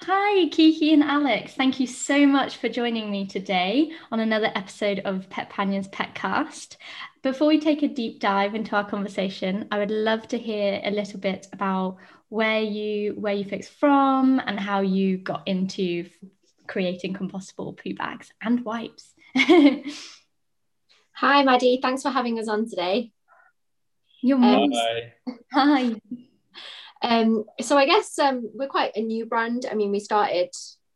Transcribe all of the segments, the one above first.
Hi, Kiki and Alex. Thank you so much for joining me today on another episode of Pet Panion's Petcast. Before we take a deep dive into our conversation, I would love to hear a little bit about where you fix from and how you got into creating compostable poo bags and wipes. Hi, Maddie. Thanks for having us on today. You're Um, most Hi. hi. so I guess we're quite a new brand. I mean, we started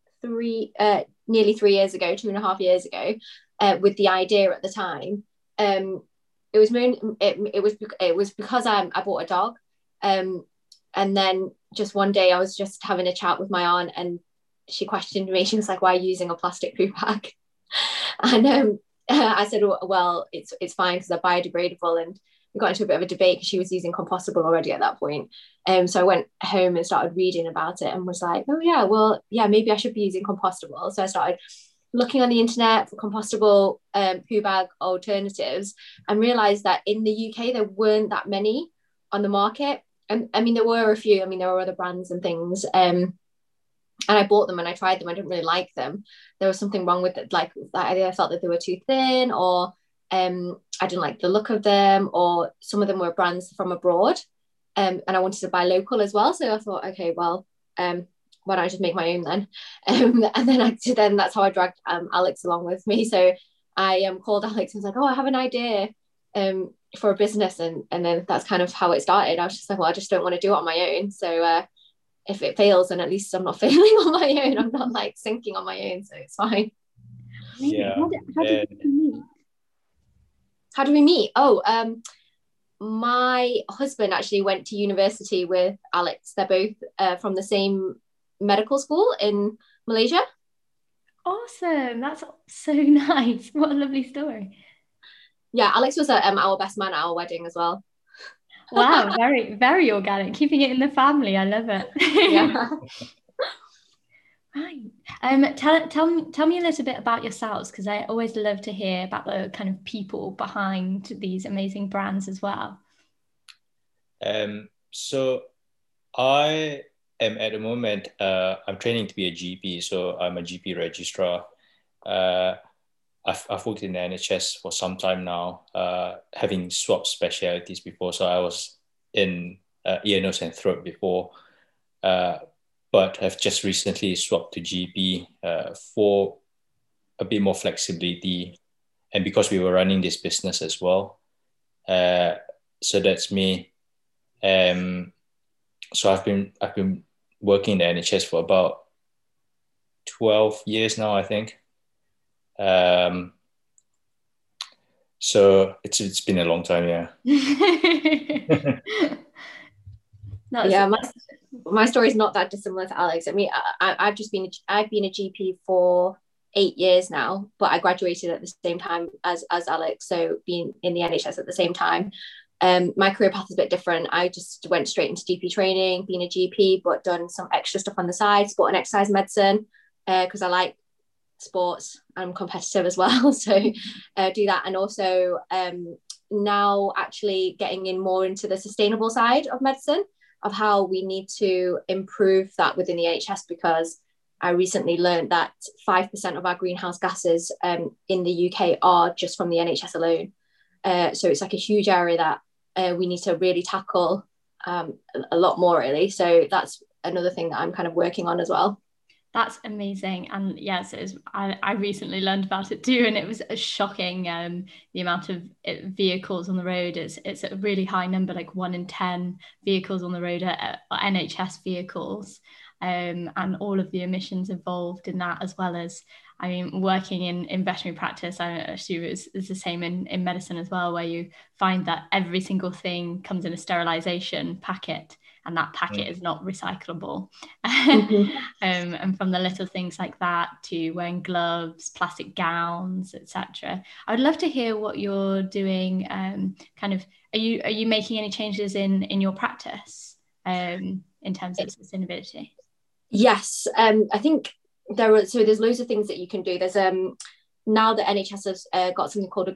nearly 3 years ago, 2.5 years ago, with the idea at the time. It was it was because I bought a dog, and then just one day I was just having a chat with my aunt, and she questioned me. She was like, "Why are you using a plastic poo bag?" And I said, "Well, it's fine because they're biodegradable." And we got into a bit of a debate because she was using compostable already at that point. So I went home and started reading about it and was like, oh yeah, well, yeah, maybe I should be using compostable. So I started looking on the internet for compostable poo bag alternatives and realized that in the UK there weren't that many on the market. And I mean, there were a few. I mean, there were other brands and things. And I bought them and I tried them. I didn't really like them. There was something wrong with it, like either I felt that they were too thin, or I didn't like the look of them, or some of them were brands from abroad. And I wanted to buy local as well. So I thought, okay, well, why don't I just make my own then? And then that's how I dragged Alex along with me. So I called Alex and was like, oh, I have an idea for a business. And then that's kind of how it started. I was just like, well, I just don't want to do it on my own. So if it fails, then at least I'm not failing on my own. I'm not like sinking on my own. So it's fine. Amazing. Yeah. How did And you meet? How do we meet? Oh, my husband actually went to university with Alex. They're both from the same medical school in Malaysia. Awesome. That's so nice. What a lovely story. Yeah, Alex was our best man at our wedding as well. Wow, very, very organic. Keeping it in the family. I love it. Yeah. Right. Tell me a little bit about yourselves, because I always love to hear about the kind of people behind these amazing brands as well. so I am at the moment, I'm training to be a GP. So I'm a GP registrar. Uh, I've worked in the NHS for some time now, having swapped specialities before. So I was in ear, nose, and throat before, uh, but have just recently swapped to GP for a bit more flexibility, and because we were running this business as well. Uh, so that's me. Um, so I've been working in the NHS for about 12 years now, I think. Um, so it's been a long time, yeah. That's Yeah, my story is not that dissimilar to Alex. I mean, I've been a GP for 8 years now, but I graduated at the same time as Alex, so being in the NHS at the same time. My career path is a bit different. I just went straight into GP training, being a GP, but done some extra stuff on the side, sport and exercise medicine, because I like sports. I'm competitive as well, so do that, and also now actually getting in more into the sustainable side of medicine, of how we need to improve that within the NHS, because I recently learned that 5% of our greenhouse gases in the UK are just from the NHS alone. So it's like a huge area that we need to really tackle a lot more, really. So that's another thing that I'm kind of working on as well. That's amazing. And yes, I recently learned about it too, and it was a shocking the amount of vehicles on the road. It's a really high number, like 1 in 10 vehicles on the road are NHS vehicles, and all of the emissions involved in that, as well as, I mean, working in veterinary practice, I assume it's the same in medicine as well, where you find that every single thing comes in a sterilization packet, and that packet is not recyclable. Mhm. And from the little things like that to wearing gloves, plastic gowns, etc. I would love to hear what you're doing. Kind of, are you making any changes in your practice in terms of sustainability? Yes, I think there's loads of things that you can do. There's now the NHS has got something called a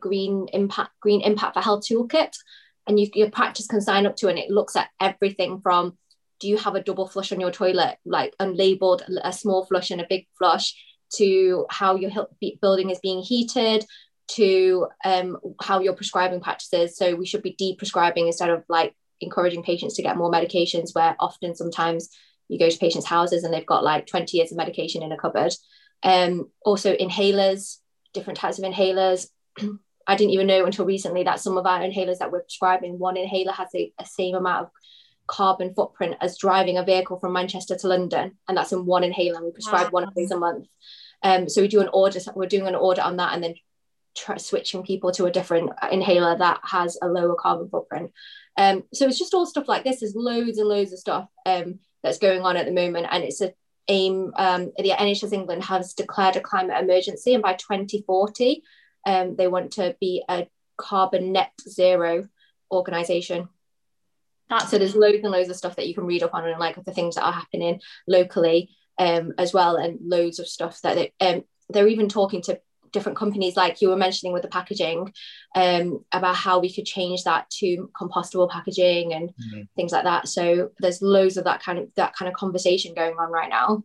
Green Impact for Health toolkit, and your practice can sign up to, and it looks at everything from do you have a double flush on your toilet, like unlabeled, a small flush and a big flush, to how your building is being heated, to how your prescribing practices. So we should be de-prescribing instead of like encouraging patients to get more medications, where often sometimes you go to patients' houses and they've got like 20 years of medication in a cupboard. Also inhalers, different types of inhalers. I didn't even know until recently that some of our inhalers that we're prescribing, one inhaler has a same amount of carbon footprint as driving a vehicle from Manchester to London, and that's in one inhaler. We prescribe one of these a month. So we do an order. We're doing an order on that, and then switching people to a different inhaler that has a lower carbon footprint. So it's just all stuff like this. There's loads and loads of stuff that's going on at the moment, and it's a aim. The NHS England has declared a climate emergency, and by 2040, they want to be a carbon net zero organisation. So there's loads and loads of stuff that you can read up on, and like the things that are happening locally as well, and loads of stuff that they're even talking to different companies, like you were mentioning with the packaging, about how we could change that to compostable packaging and things like that. So there's loads of that kind of conversation going on right now.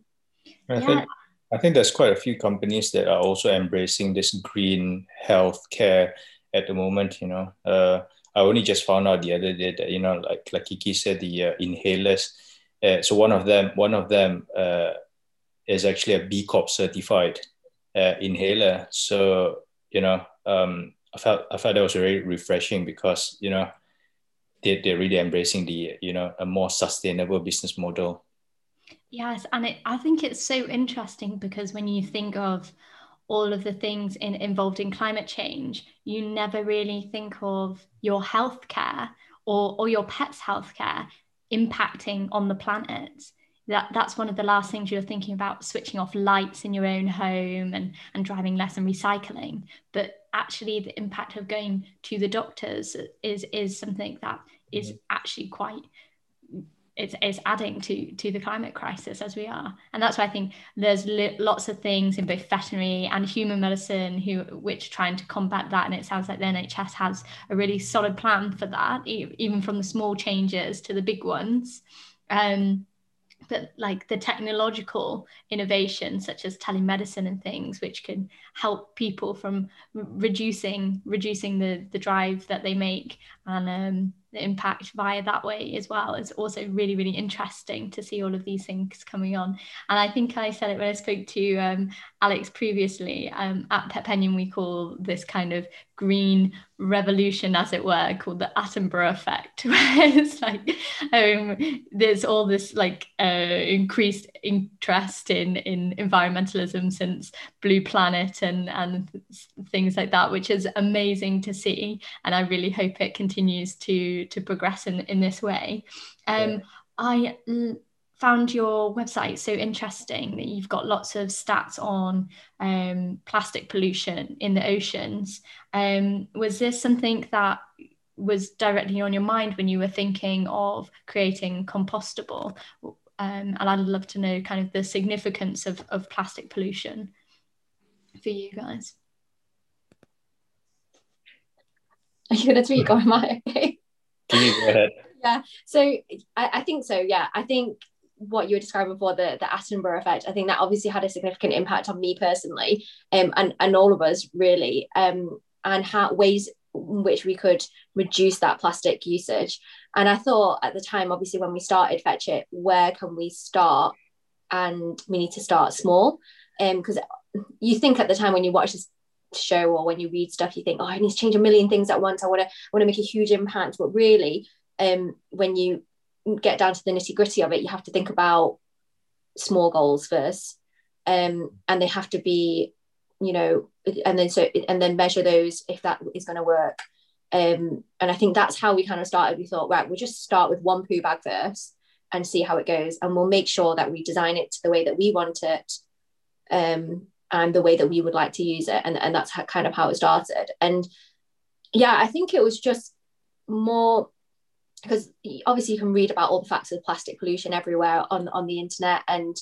I think there's quite a few companies that are also embracing this green healthcare at the moment. I only just found out the other day that like Kiki said, the inhalers. So one of them is actually a B Corp certified inhaler. So I felt that was very refreshing, because they're really embracing the a more sustainable business model. Yes, and I think it's so interesting, because when you think of all of the things involved in climate change, you never really think of your healthcare or your pet's healthcare impacting on the planet. That's one of the last things you're thinking about, switching off lights in your own home and driving less and recycling. But actually the impact of going to the doctors is something that is actually quite, it's adding to the climate crisis as we are. And that's why I think there's lots of things in both veterinary and human medicine which are trying to combat that. And it sounds like the NHS has a really solid plan for that, even from the small changes to the big ones. But like the technological innovation, such as telemedicine and things, which can help people from reducing the drive that they make, and the impact via that way as well, is also really, really interesting to see all of these things coming on. And I think I said it when I spoke to Alex previously, at Pet Penion we call this kind of green revolution, as it were, called the Attenborough effect, where it's like there's all this like increased interest in environmentalism since Blue Planet and things like that, which is amazing to see, and I really hope it continues to progress in this way. I found your website so interesting, that you've got lots of stats on plastic pollution in the oceans. Was this something that was directly on your mind when you were thinking of creating compostable? And I'd love to know kind of the significance of plastic pollution for you guys. Are you going to tweet, or am I okay? Can you go ahead? Yeah, so I think so. Yeah, I think what you were describing before, the Attenborough effect, I think that obviously had a significant impact on me personally, and all of us really, and how ways in which we could reduce that plastic usage. And I thought at the time, obviously when we started Fetch It, where can we start? And we need to start small, because you think at the time when you watch this show or when you read stuff, you think, oh, I need to change a million things at once, I want to make a huge impact. But really, when you get down to the nitty-gritty of it, you have to think about small goals first, and they have to be, and then measure those if that is going to work. And I think that's how we kind of started. We thought, right, we'll just start with one poo bag first and see how it goes, and we'll make sure that we design it to the way that we want it, and the way that we would like to use it. And that's kind of how it started. And yeah, I think it was just more, because obviously you can read about all the facts of plastic pollution everywhere on the internet, and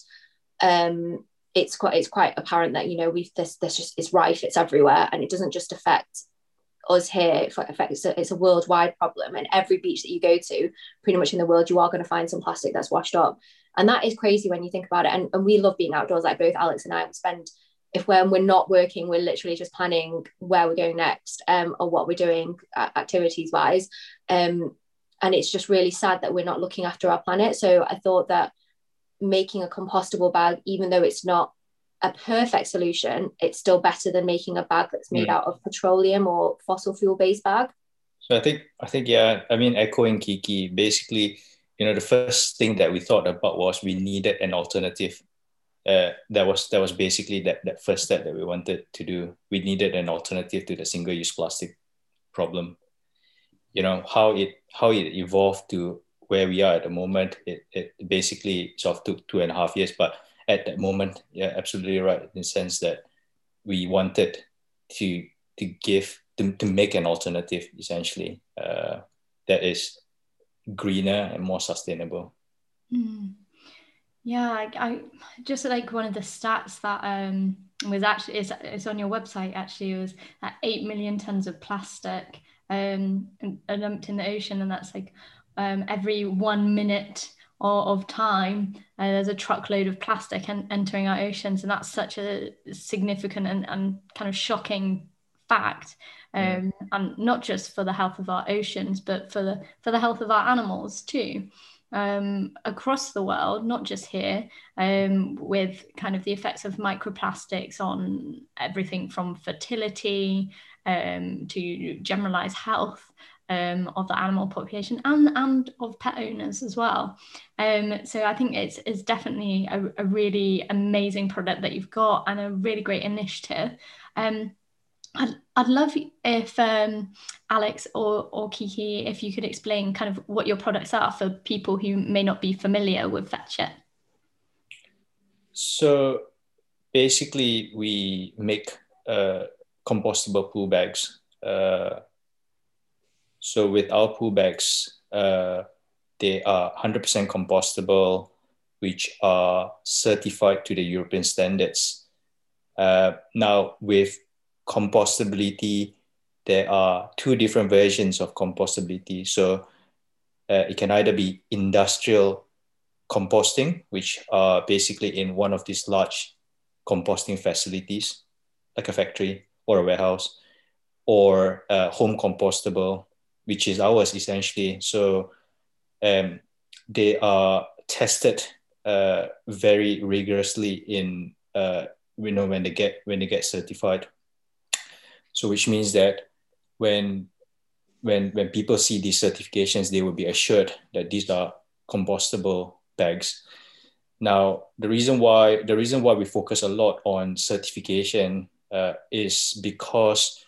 it's quite apparent that this just is rife, it's everywhere, and it doesn't just affect us here. It's a worldwide problem, and every beach that you go to, pretty much in the world, you are going to find some plastic that's washed up, and that is crazy when you think about it. And we love being outdoors. Like both Alex and I will spend, if when we're not working, we're literally just planning where we're going next, or what we're doing activities wise, and it's just really sad that we're not looking after our planet. So I thought that making a compostable bag, even though it's not a perfect solution, it's still better than making a bag that's made out of petroleum or fossil fuel based bag. So I think, yeah, I mean, echoing Kiki, basically, the first thing that we thought about was we needed an alternative. That was basically that first step that we wanted to do. We needed an alternative to the single-use plastic problem. How it evolved to where we are at the moment. It basically sort of took 2.5 years, but at that moment, yeah, absolutely right, in the sense that we wanted to make an alternative, essentially, that is greener and more sustainable. Yeah, I just like one of the stats that was actually, it's on your website actually, it was that 8 million tons of plastic are dumped in the ocean, and that's like every 1 minute of time there's a truckload of plastic entering our oceans, and that's such a significant and kind of shocking fact, and not just for the health of our oceans, but for the health of our animals too. Across the world, not just here, with kind of the effects of microplastics on everything from fertility to generalized health of the animal population and of pet owners as well. So I think it's definitely a really amazing product that you've got, and a really great initiative. I'd love if Alex or Kiki, if you could explain kind of what your products are for people who may not be familiar with Fetch-It. So basically, we make compostable pool bags. So with our pool bags, they are 100% compostable, which are certified to the European standards. Now, with compostability, there are two different versions of compostability. So it can either be industrial composting, which are basically in one of these large composting facilities, like a factory or a warehouse, or home compostable, which is ours essentially. So they are tested very rigorously in when they get certified. So which means that when people see these certifications, they will be assured that these are compostable bags. Now, the reason why we focus a lot on certification is because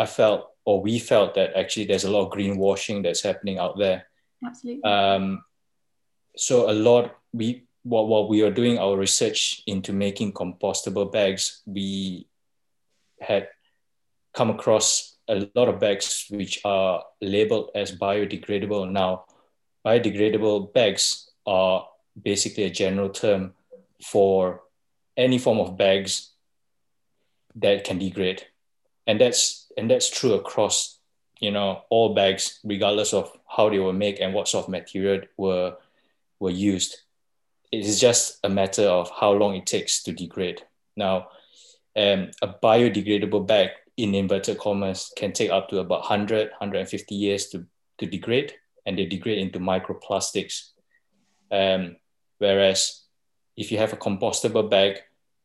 we felt that actually there's a lot of greenwashing that's happening out there. Absolutely. So while we are doing our research into making compostable bags, we had come across a lot of bags which are labeled as biodegradable. Now, biodegradable bags are basically a general term for any form of bags that can degrade. And that's true across, all bags, regardless of how they were made and what sort of material were used. It is just a matter of how long it takes to degrade. Now, a biodegradable bag, in inverted commas, can take up to about 150 years to degrade, and they degrade into microplastics. Whereas if you have a compostable bag,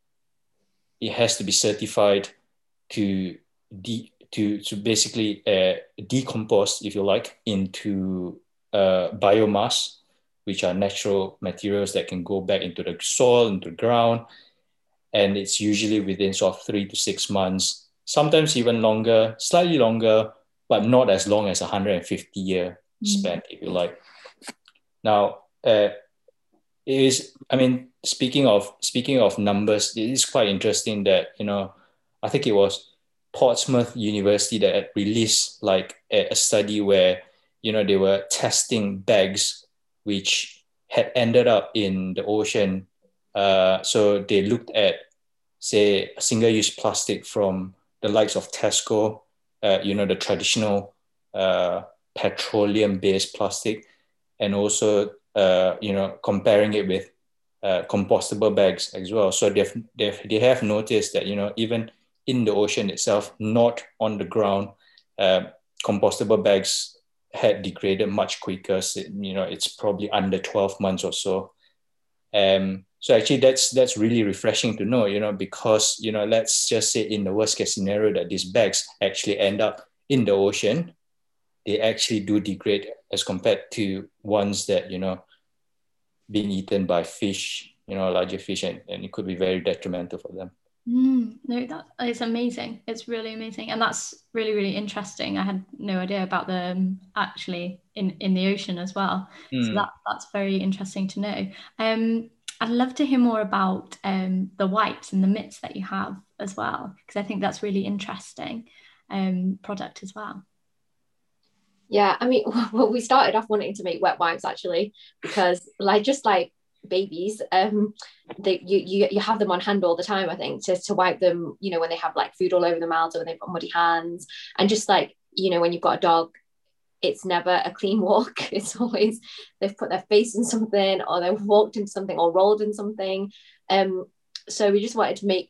it has to be certified to basically decompose, if you like, into biomass, which are natural materials that can go back into the soil, into the ground. And it's usually within sort of 3 to 6 months, sometimes even longer, slightly longer, but not as long as 150-year span, if you like. Now, speaking of numbers, it is quite interesting that, I think it was Portsmouth University that had released like a study where, they were testing bags which had ended up in the ocean. So they looked at, say, single-use plastic from the likes of Tesco, the traditional petroleum-based plastic, and also comparing it with compostable bags as well. So they have noticed that even in the ocean itself, not on the ground, compostable bags had degraded much quicker. So, it's probably under 12 months or so. So actually that's really refreshing to know, because, let's just say in the worst case scenario that these bags actually end up in the ocean, they actually do degrade as compared to ones that, being eaten by fish, larger fish, and it could be very detrimental for them. No, that is amazing. It's really amazing, and that's really, really interesting. I had no idea about them actually in the ocean as well. So that's very interesting to know. I'd love to hear more about the wipes and the mitts that you have as well, because I think that's really interesting product as well. Yeah, I mean, well, we started off wanting to make wet wipes actually, because just like babies, you have them on hand all the time, I think, to wipe them, when they have like food all over their mouths or when they've got muddy hands, and just like, when you've got a dog, it's never a clean walk. It's always they've put their face in something, or they've walked into something, or rolled in something. So we just wanted to make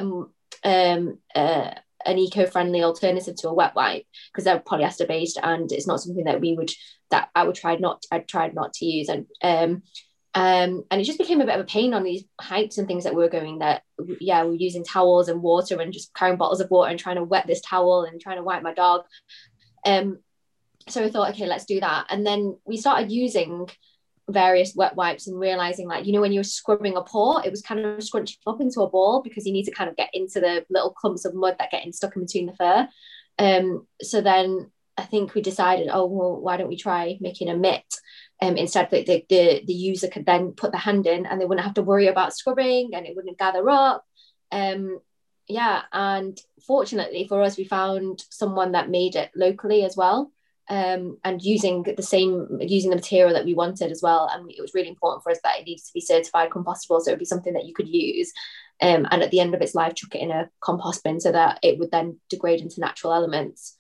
an eco-friendly alternative to a wet wipe, because they're polyester based, and it's not something that I tried not to use. And it just became a bit of a pain on these hikes and things that we were going, that we're using towels and water and just carrying bottles of water and trying to wet this towel and trying to wipe my dog. So we thought, okay, let's do that. And then we started using various wet wipes and realizing, like, when you're scrubbing a paw, it was kind of scrunching up into a ball, because you need to kind of get into the little clumps of mud that get stuck in between the fur. So then I think we decided, oh, well, why don't we try making a mitt? Instead, the user could then put the hand in, and they wouldn't have to worry about scrubbing, and it wouldn't gather up. And fortunately for us, we found someone that made it locally as well. And using the material that we wanted as well, and it was really important for us that it needs to be certified compostable, so it would be something that you could use, and at the end of its life chuck it in a compost bin so that it would then degrade into natural elements.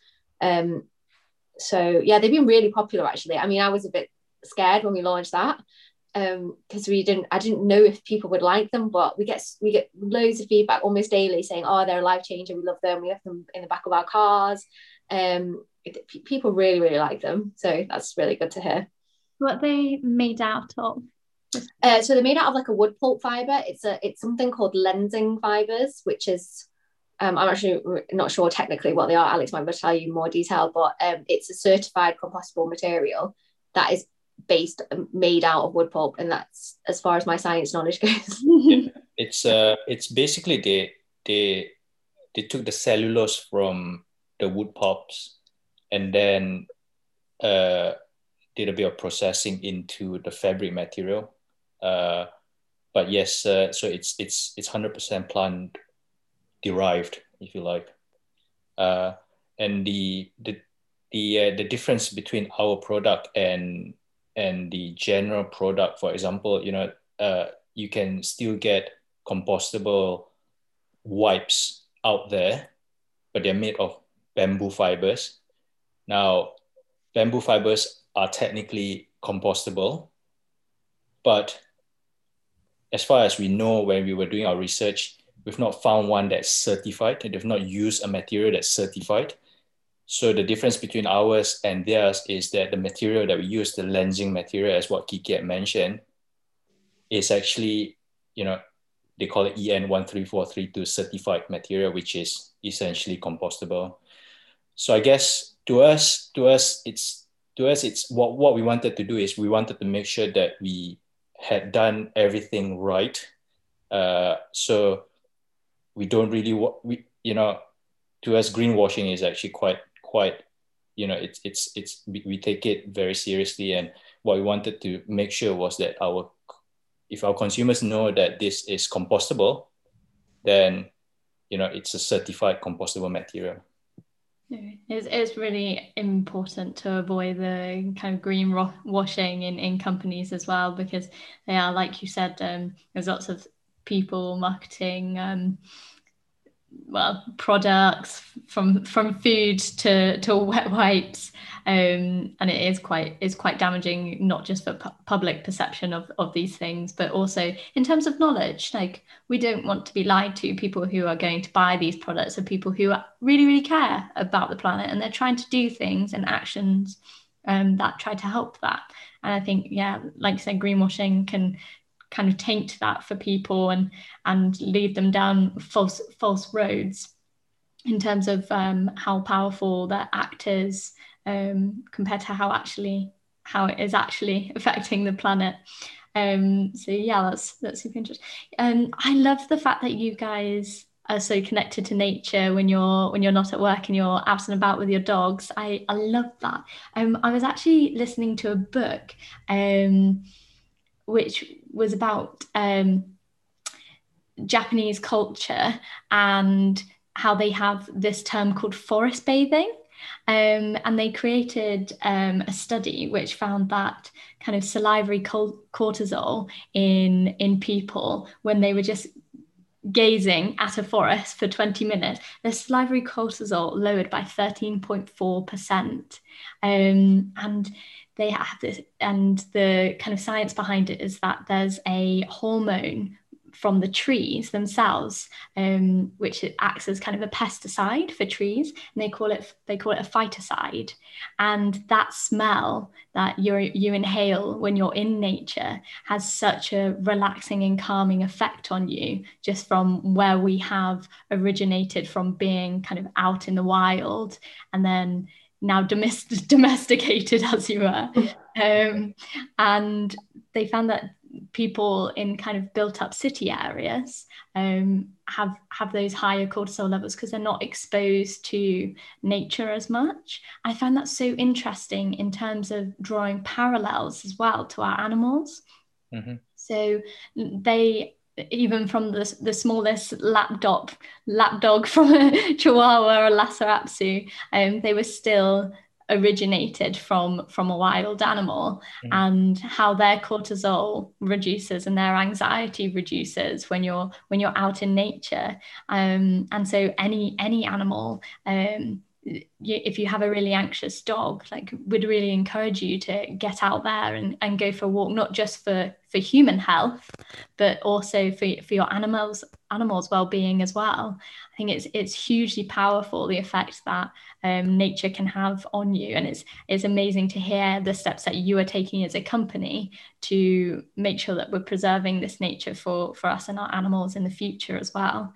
So yeah, they've been really popular actually. I mean, I was a bit scared when we launched that, because I didn't know if people would like them, but we get loads of feedback almost daily saying, oh, they're a life changer, we love them, we have them in the back of our cars. People really, really like them, so that's really good to hear. What are they made out of? So they're made out of like a wood pulp fiber. It's something called lensing fibers, which is I'm actually not sure technically what they are. Alex might be able to tell you more detail, but it's a certified compostable material that is made out of wood pulp, and that's as far as my science knowledge goes. Yeah. It's basically they took the cellulose from the wood pulps, and then did a bit of processing into the fabric material. But yes, so it's 100% plant derived, if you like. And the difference between our product and the general product, for example, you can still get compostable wipes out there, but they're made of bamboo fibers. Now, bamboo fibers are technically compostable, but as far as we know, when we were doing our research, we've not found one that's certified, and they've not used a material that's certified. So the difference between ours and theirs is that the material that we use, the lensing material, as what Kiki had mentioned, is actually, they call it EN 13432 certified material, which is essentially compostable. So I guess to us, it's what we wanted to do is we wanted to make sure that we had done everything right. So we don't really, to us, greenwashing is actually quite, we take it very seriously. And what we wanted to make sure was that if our consumers know that this is compostable, then, it's a certified compostable material. It's really important to avoid the kind of greenwashing in companies as well, because they are, like you said, there's lots of people marketing products, from food to wet wipes, and it is quite damaging, not just for public perception of these things, but also in terms of knowledge. Like, we don't want to be lied to. People who are going to buy these products are people who really, really care about the planet, and they're trying to do things and actions that try to help that. And I think, like you said, greenwashing can kind of taint that for people and lead them down false roads in terms of how powerful their act is, compared to how it is actually affecting the planet. So yeah, that's super interesting. I love the fact that you guys are so connected to nature when you're not at work and you're out and about with your dogs. I love that. I was actually listening to a book which was about Japanese culture and how they have this term called forest bathing. And they created a study which found that kind of salivary cortisol in people, when they were just gazing at a forest for 20 minutes, their salivary cortisol lowered by 13.4%. And they have this, and the kind of science behind it is that there's a hormone from the trees themselves, which it acts as kind of a pesticide for trees, and they call it a phytoncide. And that smell that you inhale when you're in nature has such a relaxing and calming effect on you, just from where we have originated from, being kind of out in the wild and then now domesticated, as you were. And they found that people in kind of built up city areas have those higher cortisol levels because they're not exposed to nature as much. I find that so interesting in terms of drawing parallels as well to our animals. Mm-hmm. So they, even from the smallest lap dog from a Chihuahua or Lhasa Apso, they were still originated from a wild animal. Mm-hmm. And how their cortisol reduces and their anxiety reduces when you're out in nature. And so any animal, if you have a really anxious dog, like, would really encourage you to get out there and go for a walk, not just for human health, but also for your animals well-being as well. I think it's hugely powerful, the effect that nature can have on you. And it's amazing to hear the steps that you are taking as a company to make sure that we're preserving this nature for us and our animals in the future as well.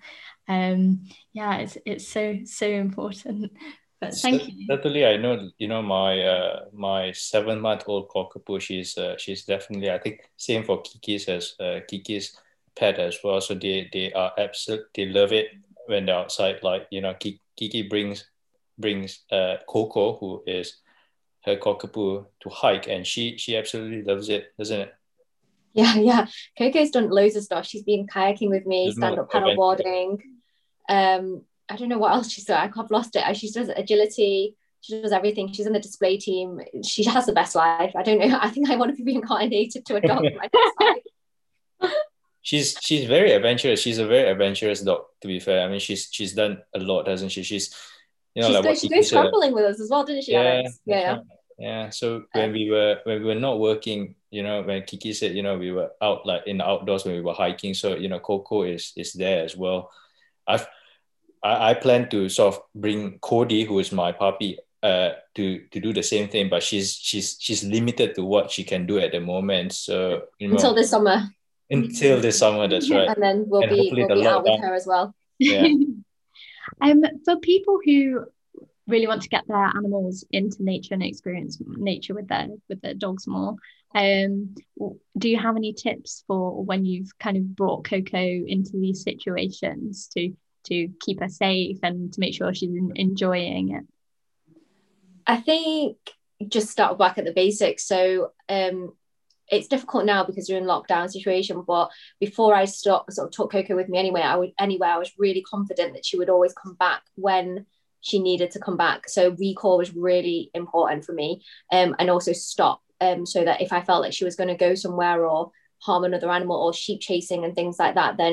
It's so important. But thank you. Certainly, I know, my 7-month-old cockapoo, she's definitely, I think, same for Kiki's pet as well. So they are they love it when they're outside. Like, Kiki brings Coco, who is her cockapoo, to hike, and she absolutely loves it, doesn't it? Yeah. Coco's done loads of stuff. She's been kayaking with me, stand-up paddleboarding. I don't know what else she's done. I've lost it. She does agility. She does everything. She's in the display team. She has the best life. I don't know. I think I want to be reincarnated to a dog. My best life. She's very adventurous. She's a very adventurous dog, to be fair. I mean, she's done a lot, hasn't she? She goes traveling with us as well, didn't she, Alex? Yeah. Yeah. So when we were not working, when Kiki said, we were out, like, in the outdoors when we were hiking. So, Coco is there as well. I plan to sort of bring Cody, who is my puppy, to do the same thing, but she's limited to what she can do at the moment. So until this summer. Until this summer, that's right. And then we'll be out with her as well. Yeah. For people who really want to get their animals into nature and experience nature with their dogs more, do you have any tips for when you've kind of brought Coco into these situations to keep her safe and to make sure she's enjoying it? I think just start back at the basics. So it's difficult now because you're in lockdown situation, but before I took Coco with me anywhere, I was really confident that she would always come back when she needed to come back. So recall was really important for me, and also stop, so that if I felt like she was going to go somewhere or harm another animal or sheep chasing and things like that, then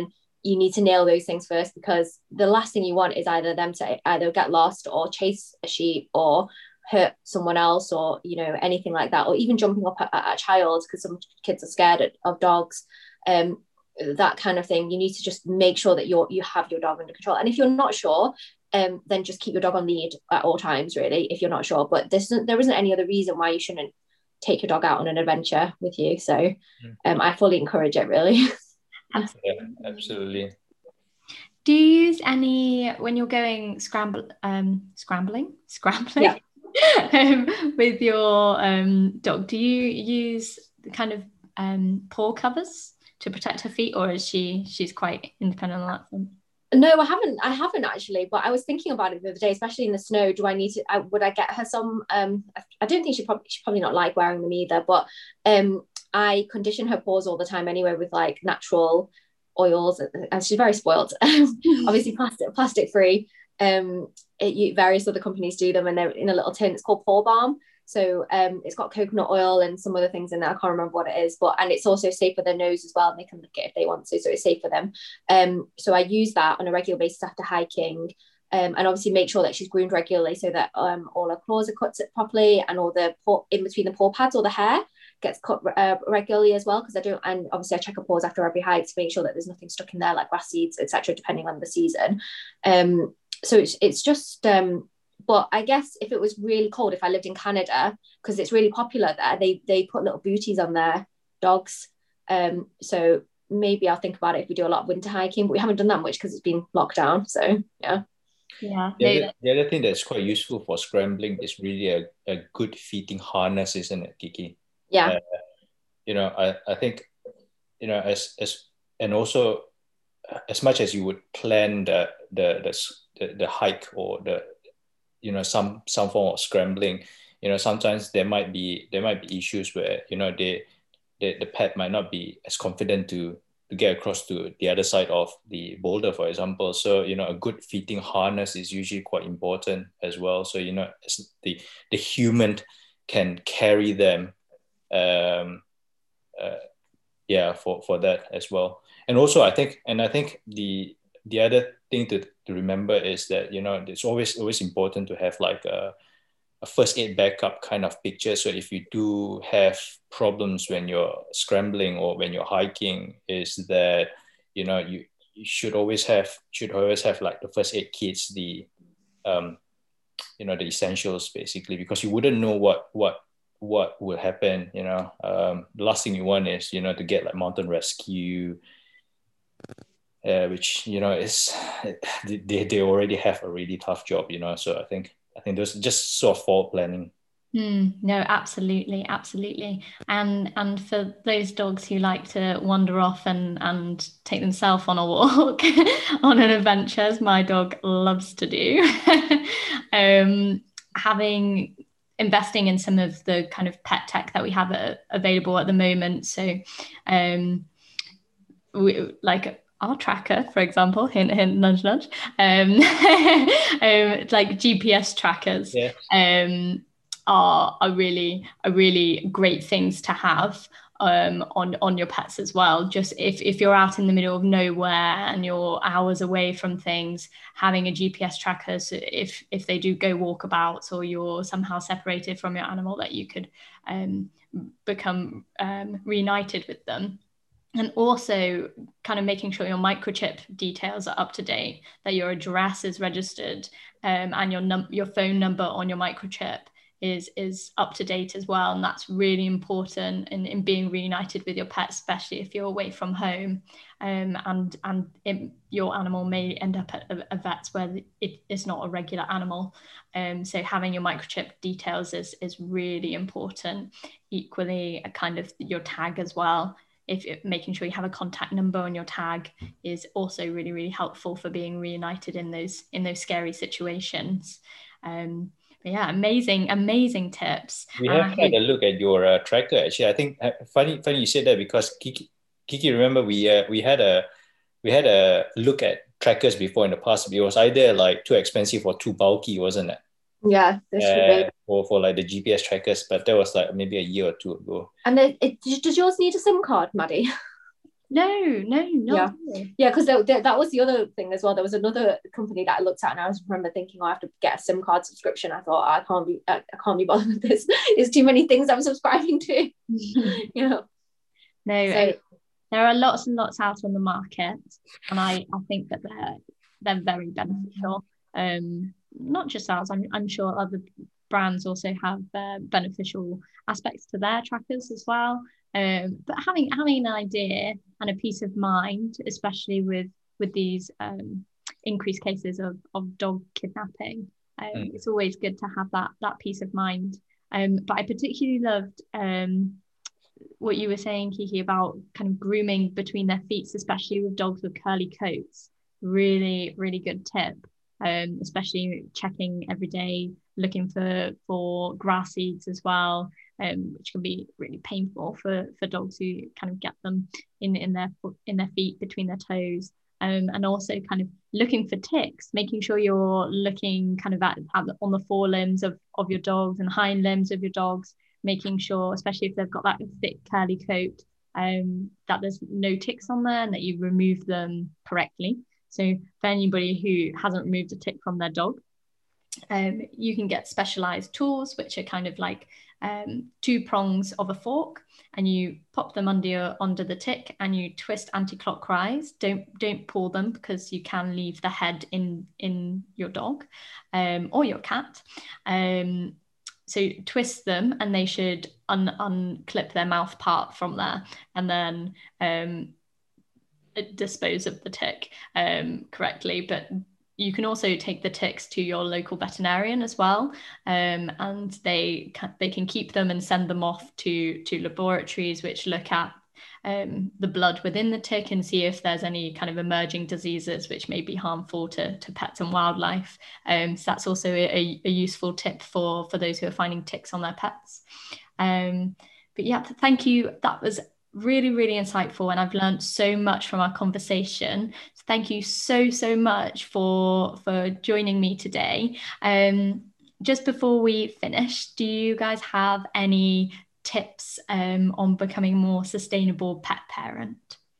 you need to nail those things first, because the last thing you want is either them to either get lost or chase a sheep or hurt someone else, or anything like that, or even jumping up at a child, because some kids are scared of dogs, that kind of thing. You need to just make sure that you have your dog under control. And if you're not sure, then just keep your dog on lead at all times, really, if you're not sure. But there isn't any other reason why you shouldn't take your dog out on an adventure with you. So I fully encourage it, really. Yeah, absolutely. Do you use any, when you're going scrambling Yeah. with your dog, do you use the kind of paw covers to protect her feet, or is she's quite independent on that front? No, I haven't actually, but I was thinking about it the other day, especially in the snow. Do I need to, would I get her some, I don't think she'd probably not like wearing them either, but I condition her paws all the time anyway with like natural oils, and she's very spoiled. Obviously plastic free. Various other companies do them, and they're in a little tin. It's called Paw Balm. So it's got coconut oil and some other things in there. I can't remember what it is, and it's also safe for their nose as well, and they can lick it if they want to, so it's safe for them. So I use that on a regular basis after hiking, and obviously make sure that she's groomed regularly, so that all her claws are cut properly, and all the in between the paw pads, all the hair gets cut regularly as well, because and obviously I check her paws after every hike to make sure that there's nothing stuck in there, like grass seeds, etc., depending on the season. So it's just but I guess if it was really cold, if I lived in Canada, because it's really popular there, they put little booties on their dogs. So maybe I'll think about it if we do a lot of winter hiking, but we haven't done that much because it's been locked down. So yeah. Yeah. The other thing that's quite useful for scrambling is really a good fitting harness, isn't it, Kiki? Yeah. I think, and also as much as you would plan the hike or some form of scrambling, sometimes there might be issues where the pet might not be as confident to get across to the other side of the boulder, for example. So a good fitting harness is usually quite important as well. So the human can carry them, for that as well. And also I think the other thing to remember is that it's always important to have like a first aid backup kind of picture. So if you do have problems when you're scrambling or when you're hiking, is that you should always have like the first aid kits, the the essentials basically, because you wouldn't know what will happen. The last thing you want is to get like mountain rescue, which is they already have a really tough job. So I think there's just sort of forward planning. No, absolutely. And for those dogs who like to wander off and take themselves on a walk on an adventure, as my dog loves to do, investing in some of the kind of pet tech that we have available at the moment. So like our tracker, for example, hint, hint, nudge, nudge, like GPS trackers, are really great things to have on your pets as well. Just if you're out in the middle of nowhere and you're hours away from things, having a GPS tracker, so if they do go walkabouts or you're somehow separated from your animal, that you could become reunited with them. And also kind of making sure your microchip details are up to date, that your address is registered, and your phone number on your microchip is up to date as well. And that's really important in being reunited with your pet, especially if you're away from home, and your animal may end up at a vet's where it is not a regular animal. So having your microchip details is really important. Equally, a kind of your tag as well. Making sure you have a contact number on your tag is also really, really helpful for being reunited in those scary situations. Yeah, amazing tips. We have had a look at your tracker. Actually, I think funny you said that, because Kiki, remember we had a look at trackers before in the past. It was either like too expensive or too bulky, wasn't it? Yeah, for like the GPS trackers, but that was like maybe a year or two ago. And does yours need a SIM card, Maddie? No, not yeah, because that was the other thing as well. There was another company that I looked at, and I was remember thinking, oh, I have to get a SIM card subscription. I thought, I can't be bothered with this. There's too many things I'm subscribing to. No, so, there are lots and lots out on the market, and I think that they're very beneficial. Not just ours, I'm sure other brands also have beneficial aspects to their trackers as well. But having an idea and a peace of mind, especially with these increased cases of dog kidnapping, it's always good to have that peace of mind. But I particularly loved what you were saying, Kiki, about kind of grooming between their feet, especially with dogs with curly coats. Really, really good tip. Especially checking every day, looking for grass seeds as well, which can be really painful for dogs who kind of get them in their feet between their toes. And also kind of looking for ticks, making sure you're looking kind of on the forelimbs of your dogs and hind limbs of your dogs, making sure, especially if they've got that thick curly coat, that there's no ticks on there and that you remove them correctly. So for anybody who hasn't removed a tick from their dog, you can get specialized tools, which are kind of like 2 prongs of a fork, and you pop them under the tick and you twist anti-clockwise. Don't pull them, because you can leave the head in your dog or your cat. So twist them, and they should unclip their mouth part from there, and then dispose of the tick correctly. But you can also take the ticks to your local veterinarian as well, and they can keep them and send them off to laboratories which look at the blood within the tick and see if there's any kind of emerging diseases which may be harmful to pets and wildlife. So that's also a useful tip for those who are finding ticks on their pets. But yeah, thank you. That was really, really insightful, and I've learned so much from our conversation. So thank you so much for joining me today. Just before we finish, do you guys have any tips on becoming a more sustainable pet parent?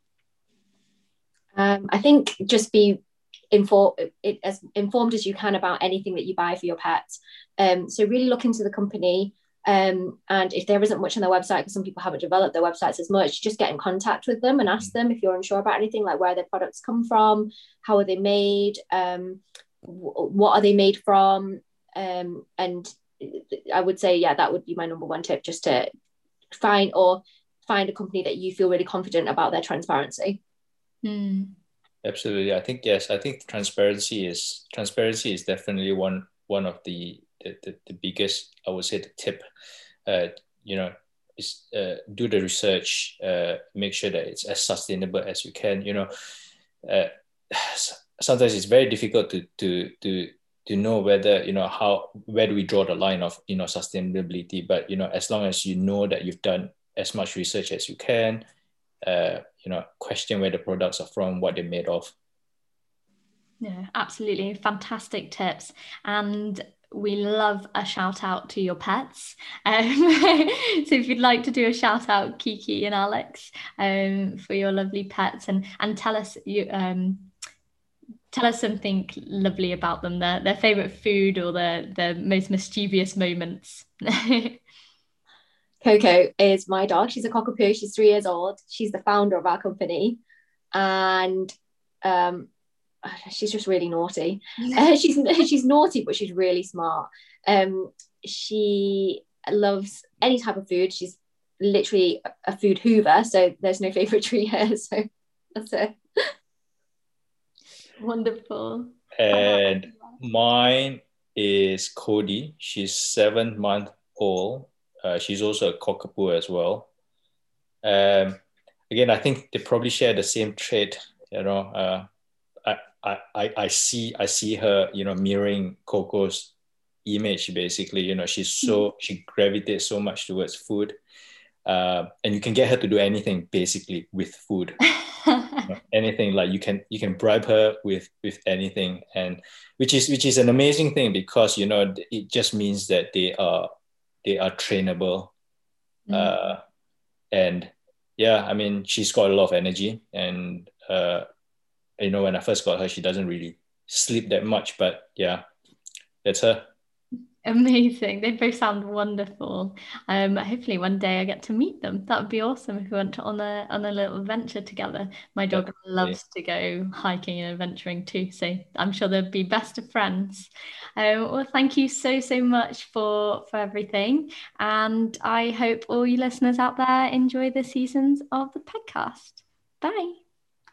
I think just be as informed as you can about anything that you buy for your pets. So really look into the company. And if there isn't much on their website, because some people haven't developed their websites as much, just get in contact with them and ask them if you're unsure about anything, like where their products come from, how are they made, what are they made from. And I would say, yeah, that would be my number one tip, just to find a company that you feel really confident about their transparency. Absolutely. I think, yes, I think transparency is definitely one of the biggest, I would say, the tip. Is do the research, make sure that it's as sustainable as you can. Sometimes it's very difficult to know whether, where do we draw the line of sustainability. But as long as you know that you've done as much research as you can, question where the products are from, what they're made of. Yeah, absolutely. Fantastic tips. And we love a shout out to your pets. So if you'd like to do a shout out, Kiki and Alex, for your lovely pets, and tell us something lovely about them, their favorite food or their most mischievous moments. Coco is my dog. She's a cockapoo. She's 3 years old. She's the founder of our company, and she's just really naughty. She's naughty, but she's really smart. She loves any type of food. She's literally a food hoover, so there's no favorite tree here. So that's it. Wonderful. And mine is Cody. She's 7 months old. She's also a cockapoo as well. Again, I think they probably share the same trait. I see her, mirroring Coco's image. Basically, she gravitates so much towards food, and you can get her to do anything basically with food. Anything, like you can bribe her with anything, and which is an amazing thing, because it just means that they are trainable, and yeah, I mean, she's got a lot of energy, and when I first got her, she doesn't really sleep that much, but yeah, that's her. Amazing. They both sound wonderful. Hopefully one day I get to meet them. That would be awesome if we went on a little adventure together. My dog Definitely. loves to go hiking and adventuring too, so I'm sure they'll be best of friends. Well, thank you so much for everything, and I hope all you listeners out there enjoy the seasons of the podcast. Bye.